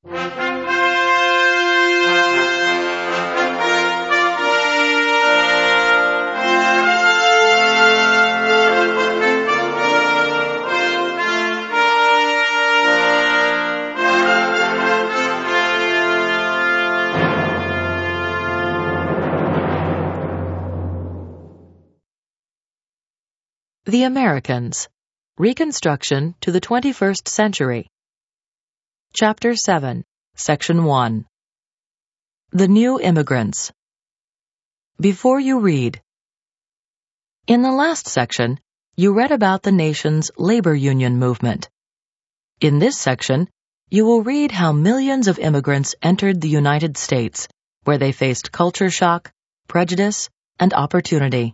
The Americans, Reconstruction to the 21st Century. Chapter 7, Section 1. The New Immigrants. Before you read. In the last section, you read about the nation's labor union movement. In this section, you will read how millions of immigrants entered the United States, where they faced culture shock, prejudice, and opportunity.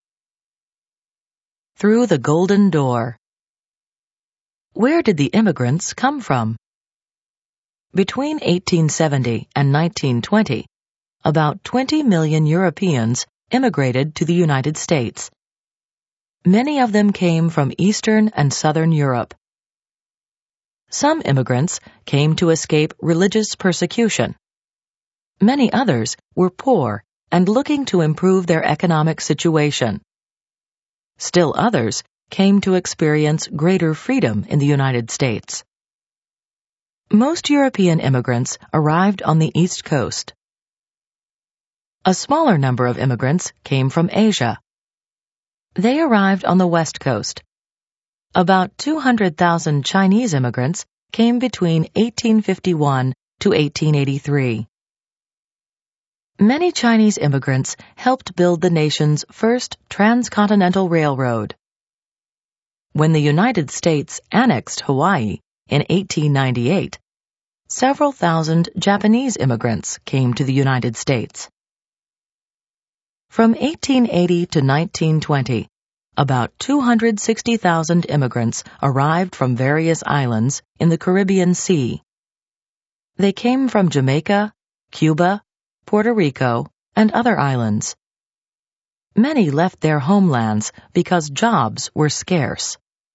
Through the Golden Door. Where did the immigrants come from? Between 1870 and 1920, about 20 million Europeans immigrated to the United States. Many of them came from Eastern and Southern Europe. Some immigrants came to escape religious persecution. Many others were poor and looking to improve their economic situation. Still others came to experience greater freedom in the United States. Most European immigrants arrived on the East Coast. A smaller number of immigrants came from Asia. They arrived on the West Coast. About 200,000 Chinese immigrants came between 1851 to 1883. Many Chinese immigrants helped build the nation's first transcontinental railroad. When the United States annexed Hawaii in 1898, several thousand Japanese immigrants came to the United States. From 1880 to 1920, about 260,000 immigrants arrived from various islands in the Caribbean Sea. They came from Jamaica, Cuba, Puerto Rico, and other islands. Many left their homelands because jobs were scarce.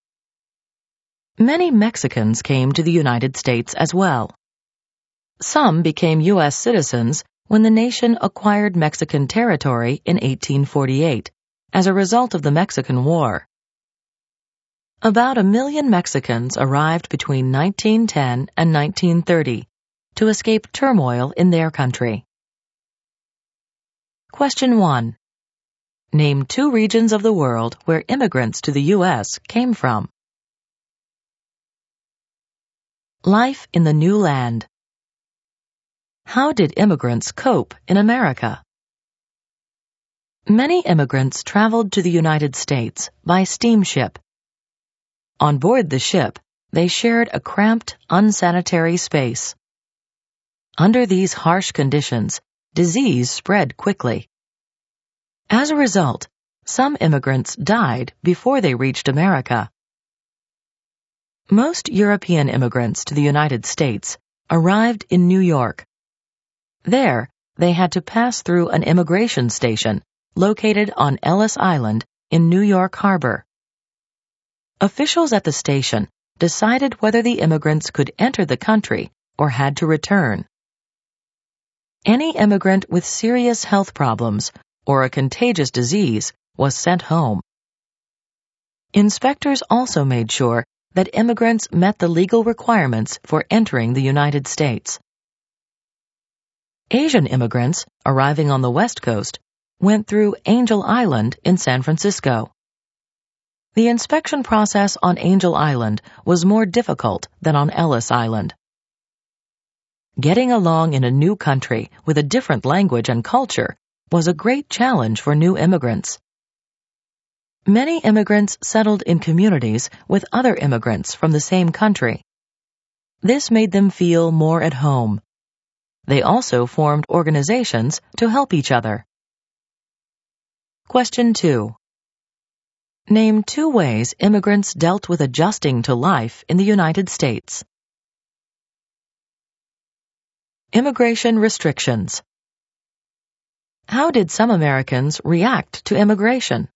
Many Mexicans came to the United States as well. Some became U.S. citizens when the nation acquired Mexican territory in 1848 as a result of the Mexican War. About 1 million Mexicans arrived between 1910 and 1930 to escape turmoil in their country. Question 1. Name 2 regions of the world where immigrants to the U.S. came from. Life in the new land. How did immigrants cope in America? Many immigrants traveled to the United States by steamship. On board the ship, they shared a cramped, unsanitary space. Under these harsh conditions, disease spread quickly. As a result, some immigrants died before they reached America. Most European immigrants to the United States arrived in New York. There, they had to pass through an immigration station located on Ellis Island in New York Harbor. Officials at the station decided whether the immigrants could enter the country or had to return. Any immigrant with serious health problems or a contagious disease was sent home. Inspectors also made sure that immigrants met the legal requirements for entering the United States. Asian immigrants arriving on the West Coast went through Angel Island in San Francisco. The inspection process on Angel Island was more difficult than on Ellis Island. Getting along in a new country with a different language and culture was a great challenge for new immigrants. Many immigrants settled in communities with other immigrants from the same country. This made them feel more at home. They also formed organizations to help each other. Question 2. Name 2 ways immigrants dealt with adjusting to life in the United States. Immigration restrictions. How did some Americans react to immigration?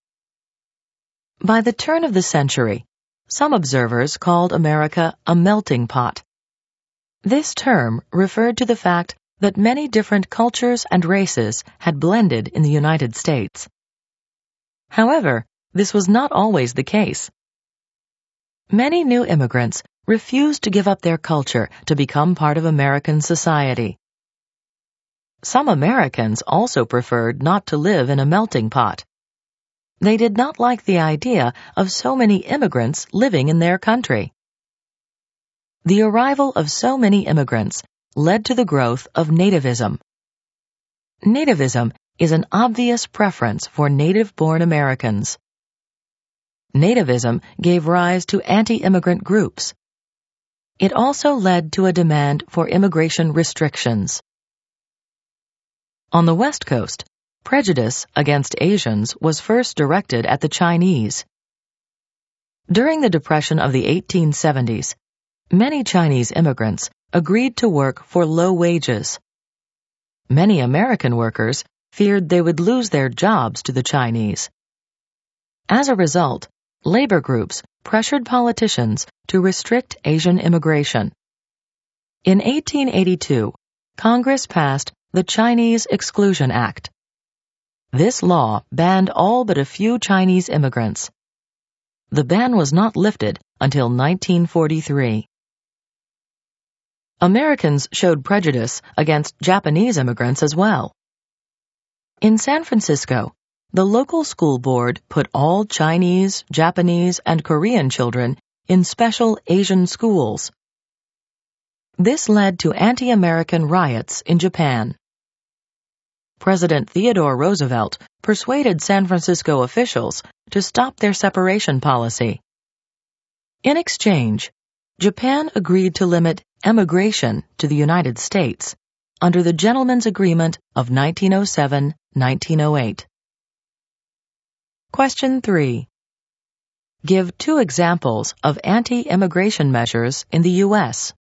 By the turn of the century, some observers called America a melting pot. This term referred to the fact that many different cultures and races had blended in the United States. However, this was not always the case. Many new immigrants refused to give up their culture to become part of American society. Some Americans also preferred not to live in a melting pot. They did not like the idea of so many immigrants living in their country. The arrival of so many immigrants led to the growth of nativism. Nativism is an obvious preference for native-born Americans. Nativism gave rise to anti-immigrant groups. It also led to a demand for immigration restrictions. On the West Coast, prejudice against Asians was first directed at the Chinese. During the Depression of the 1870s, many Chinese immigrants agreed to work for low wages. Many American workers feared they would lose their jobs to the Chinese. As a result, labor groups pressured politicians to restrict Asian immigration. In 1882, Congress passed the Chinese Exclusion Act. This law banned all but a few Chinese immigrants. The ban was not lifted until 1943. Americans showed prejudice against Japanese immigrants as well. In San Francisco, the local school board put all Chinese, Japanese, and Korean children in special Asian schools. This led to anti-American riots in Japan. President Theodore Roosevelt persuaded San Francisco officials to stop their separation policy. In exchange, Japan agreed to limit emigration to the United States under the Gentlemen's Agreement of 1907-1908. Question 3. Give 2 examples of anti-immigration measures in the U.S.